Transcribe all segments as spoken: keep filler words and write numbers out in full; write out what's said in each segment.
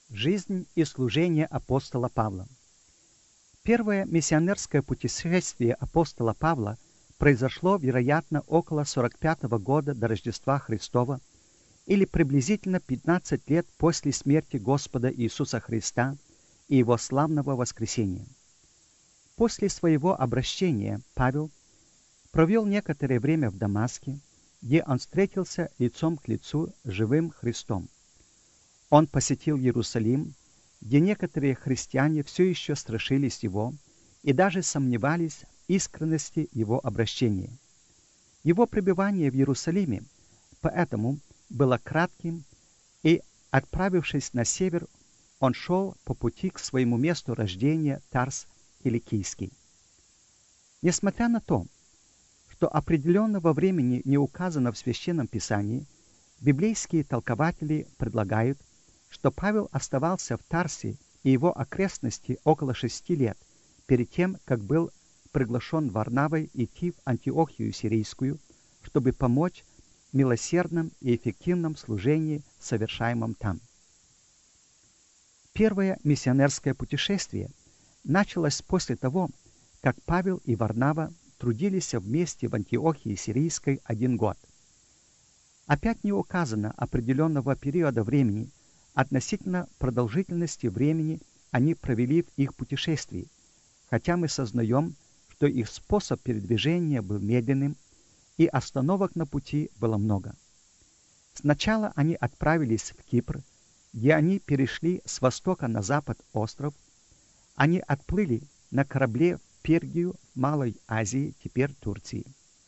Жизнь и служение апостола Павла. Первое миссионерское путешествие апостола Павла произошло, вероятно, около сорок пятого года до Рождества Христова или приблизительно пятнадцать лет после смерти Господа Иисуса Христа и Его славного воскресения. После своего обращения Павел провел некоторое время в Дамаске, где он встретился лицом к лицу с живым Христом. Он посетил Иерусалим, где некоторые христиане все еще страшились его и даже сомневались в искренности его обращения. Его пребывание в Иерусалиме поэтому было кратким, и, отправившись на север, он шел по пути к своему месту рождения Тарс Киликийский. Несмотря на то, что определенного времени не указано в Священном Писании, библейские толкователи предлагают, что Павел оставался в Тарсе и его окрестности около шести лет, перед тем, как был приглашен Варнавой идти в Антиохию Сирийскую, чтобы помочь в милосердном и эффективном служении, совершаемом там. Первое миссионерское путешествие началось после того, как Павел и Варнава трудились вместе в Антиохии Сирийской один год. Опять не указано определенного периода времени, относительно продолжительности времени они провели в их путешествии, хотя мы сознаем, что их способ передвижения был медленным, и остановок на пути было много. Сначала они отправились в Кипр, где они перешли с востока на запад остров. Они отплыли на корабле в Пергию в Малой Азии, теперь Турции.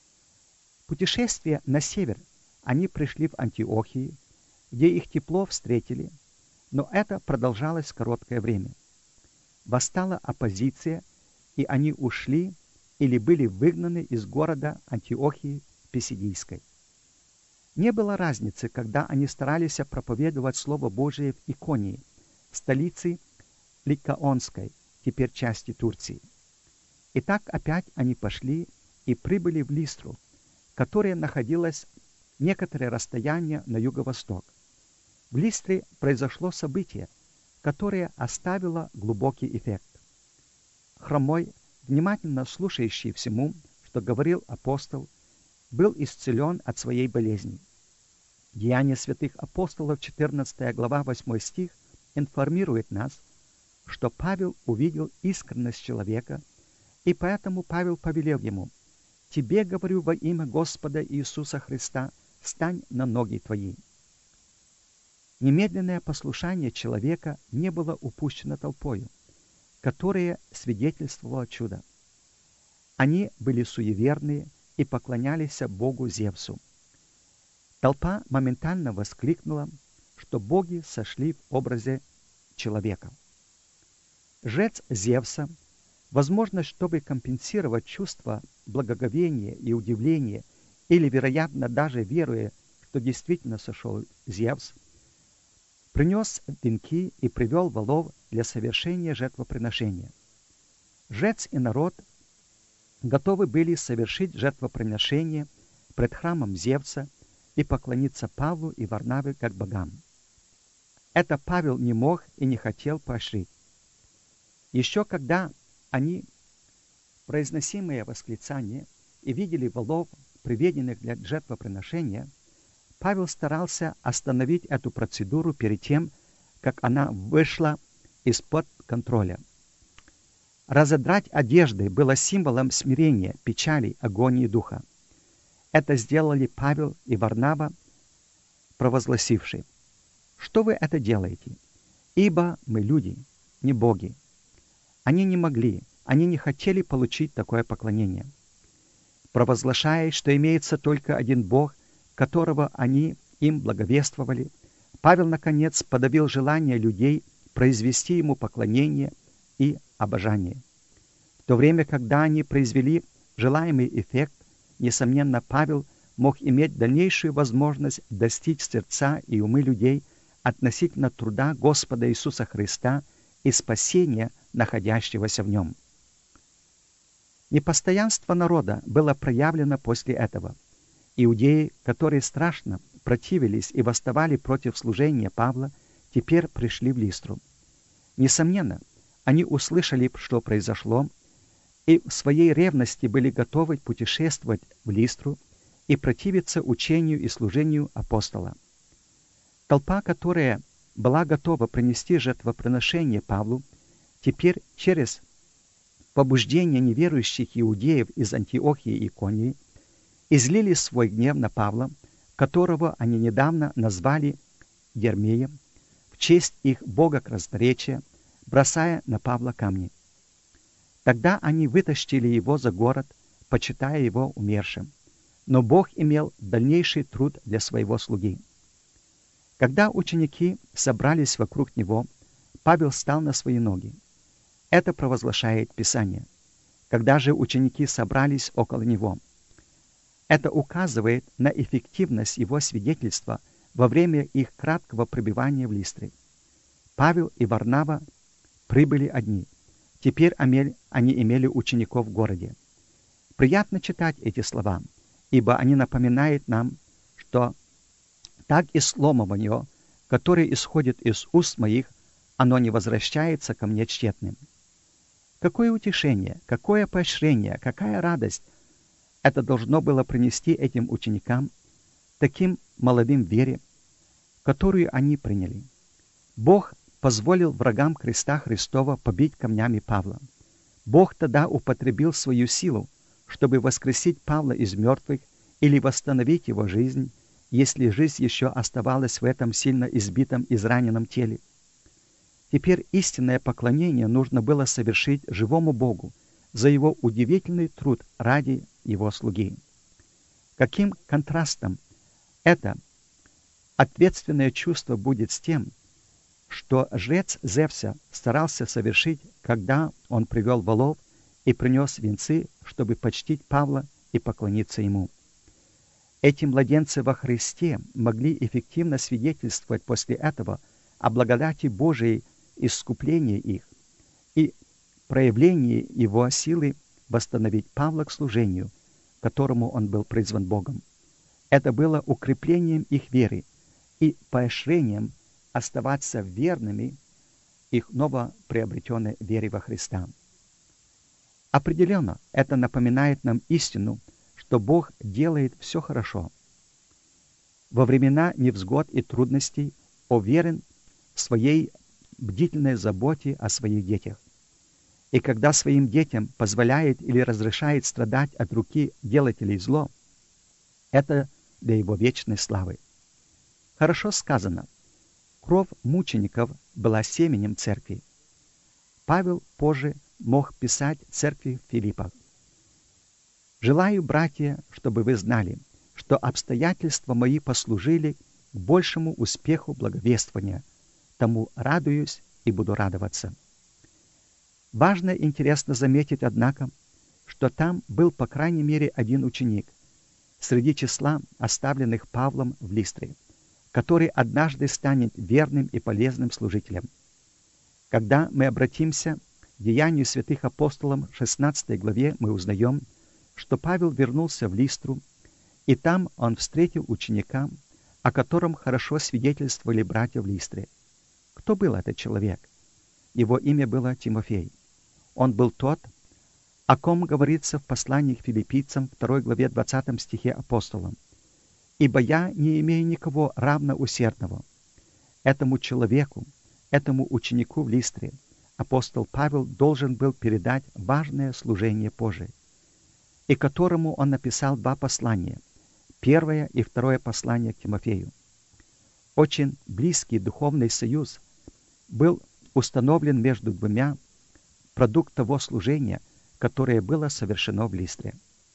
Путешествие на север они пришли в Антиохии, где их тепло встретили, но это продолжалось короткое время. Восстала оппозиция, и они ушли или были выгнаны из города Антиохии Писидийской. Не было разницы, когда они старались проповедовать Слово Божие в Иконии, столице Ликаонской, теперь части Турции. Итак, опять они пошли и прибыли в Листру, которая находилась некоторое расстояние на юго-восток. В Листре произошло событие, которое оставило глубокий эффект. Хромой, внимательно слушающий всему, что говорил апостол, был исцелен от своей болезни. Деяния святых апостолов, четырнадцатая глава, восьмой стих, информирует нас, что Павел увидел искренность человека, и поэтому Павел повелел ему: «Тебе говорю во имя Господа Иисуса Христа, встань на ноги твои». Немедленное послушание человека не было упущено толпою, которая свидетельствовала чудо. Они были суеверные и поклонялись Богу Зевсу. Толпа моментально воскликнула, что боги сошли в образе человека. Жрец Зевса, возможно, чтобы компенсировать чувство благоговения и удивления, или, вероятно, даже веруя, что действительно сошел Зевс, принес венки и привел волов для совершения жертвоприношения. Жрец и народ готовы были совершить жертвоприношение пред храмом Зевса и поклониться Павлу и Варнаве как богам. Это Павел не мог и не хотел поощрить. Еще когда они, произносимые восклицания, и видели волов, приведенных для жертвоприношения, Павел старался остановить эту процедуру перед тем, как она вышла из-под контроля. Разодрать одежды было символом смирения, печали, агонии духа. Это сделали Павел и Варнава, провозгласившие: «Что вы это делаете? Ибо мы люди, не боги». Они не могли, они не хотели получить такое поклонение. Провозглашая, что имеется только один Бог, которого они им благовествовали, Павел, наконец, подавил желание людей произвести ему поклонение и обожание. В то время, когда они произвели желаемый эффект, несомненно, Павел мог иметь дальнейшую возможность достичь сердца и умы людей относительно труда Господа Иисуса Христа и спасения, находящегося в нем. Непостоянство народа было проявлено после этого. Иудеи, которые страшно противились и восставали против служения Павла, теперь пришли в Листру. Несомненно, они услышали, что произошло, и в своей ревности были готовы путешествовать в Листру и противиться учению и служению апостола. Толпа, которая была готова принести жертвоприношение Павлу, теперь через побуждение неверующих иудеев из Антиохии и Иконии излили свой гнев на Павла, которого они недавно назвали Ермеем, в честь их бога красноречия, бросая на Павла камни. Тогда они вытащили его за город, почитая его умершим. Но Бог имел дальнейший труд для своего слуги. Когда ученики собрались вокруг него, Павел встал на свои ноги. Это провозглашает Писание. Когда же ученики собрались около него, это указывает на эффективность его свидетельства во время их краткого пребывания в Листре. Павел и Варнава прибыли одни. Теперь они имели учеников в городе. Приятно читать эти слова, ибо они напоминают нам, что так и слово мое, которое исходит из уст моих, оно не возвращается ко мне тщетным. Какое утешение, какое поощрение, какая радость это должно было принести этим ученикам, таким молодым в вере, которую они приняли. Бог позволил врагам креста Христова побить камнями Павла. Бог тогда употребил свою силу, чтобы воскресить Павла из мертвых или восстановить его жизнь, если жизнь еще оставалась в этом сильно избитом, израненном теле. Теперь истинное поклонение нужно было совершить живому Богу за его удивительный труд ради его слуги. Каким контрастом это ответственное чувство будет с тем, что жрец Зевса старался совершить, когда он привел волов и принес венцы, чтобы почтить Павла и поклониться ему. Эти младенцы во Христе могли эффективно свидетельствовать после этого о благодати Божией искупления их и проявлении его силы восстановить Павла к служению, которому он был призван Богом. Это было укреплением их веры и поощрением оставаться верными их новоприобретенной вере во Христа. Определенно, это напоминает нам истину, что Бог делает все хорошо. Во времена невзгод и трудностей Он верен в своей бдительной заботе о своих детях. И когда своим детям позволяет или разрешает страдать от руки делателей зло, это для Его вечной славы. Хорошо сказано: кровь мучеников была семенем церкви. Павел позже мог писать церкви в Филиппах: «Желаю, братья, чтобы вы знали, что обстоятельства мои послужили к большему успеху благовествования, тому радуюсь и буду радоваться». Важно и интересно заметить, однако, что там был по крайней мере один ученик среди числа оставленных Павлом в Листре, который однажды станет верным и полезным служителем. Когда мы обратимся к Деянию святых апостолов шестнадцатой главе, мы узнаем, что Павел вернулся в Листру, и там он встретил ученика, о котором хорошо свидетельствовали братья в Листре. Кто был этот человек? Его имя было Тимофей. Он был тот, о ком говорится в послании к филиппийцам второй главе двадцатом стихе апостолам: «Ибо я не имею никого равноусердного». Этому человеку, этому ученику в Листре апостол Павел должен был передать важное служение Божие, и которому он написал два послания, первое и второе послание к Тимофею. Очень близкий духовный союз был установлен между двумя, продукт того служения, которое было совершено в Листре.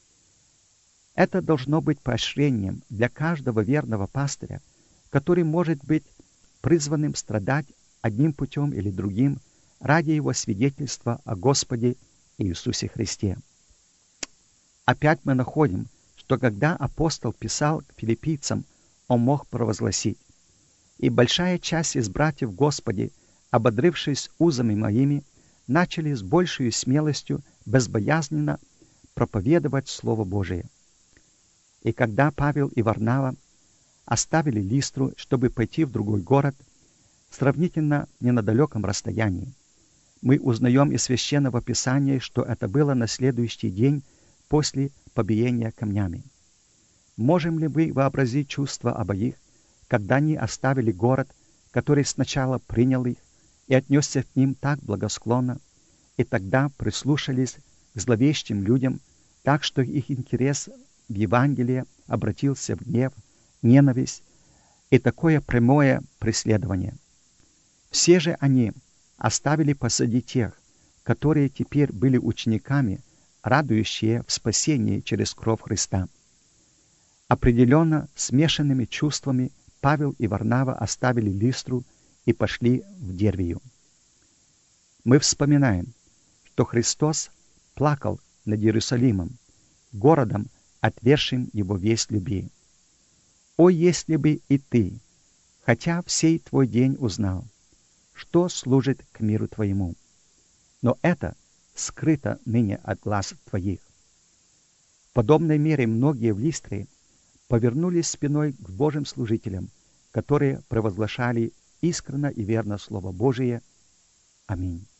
Это должно быть поощрением для каждого верного пастыря, который может быть призванным страдать одним путем или другим ради его свидетельства о Господе Иисусе Христе. Опять мы находим, что когда апостол писал к филиппийцам, он мог провозгласить: «И большая часть из братьев Господи, ободрившись узами моими, начали с большей смелостью безбоязненно проповедовать Слово Божие». И когда Павел и Варнава оставили Листру, чтобы пойти в другой город, сравнительно не на далеком расстоянии. Мы узнаем из Священного Писания, что это было на следующий день после побиения камнями. Можем ли мы вообразить чувства обоих, когда они оставили город, который сначала принял их и отнесся к ним так благосклонно, и тогда прислушались к зловещим людям, так что их интерес в Евангелии обратился в гнев, ненависть и такое прямое преследование. Все же они оставили позади тех, которые теперь были учениками, радующие в спасении через кровь Христа. Определенно смешанными чувствами Павел и Варнава оставили Листру и пошли в Дервию. Мы вспоминаем, что Христос плакал над Иерусалимом, городом, отвергшим его весть любви. «О, если бы и ты, хотя в сей твой день узнал, что служит к миру твоему, но это скрыто ныне от глаз твоих». В подобной мере многие в Листре повернулись спиной к Божьим служителям, которые провозглашали искренно и верно Слово Божие. Аминь.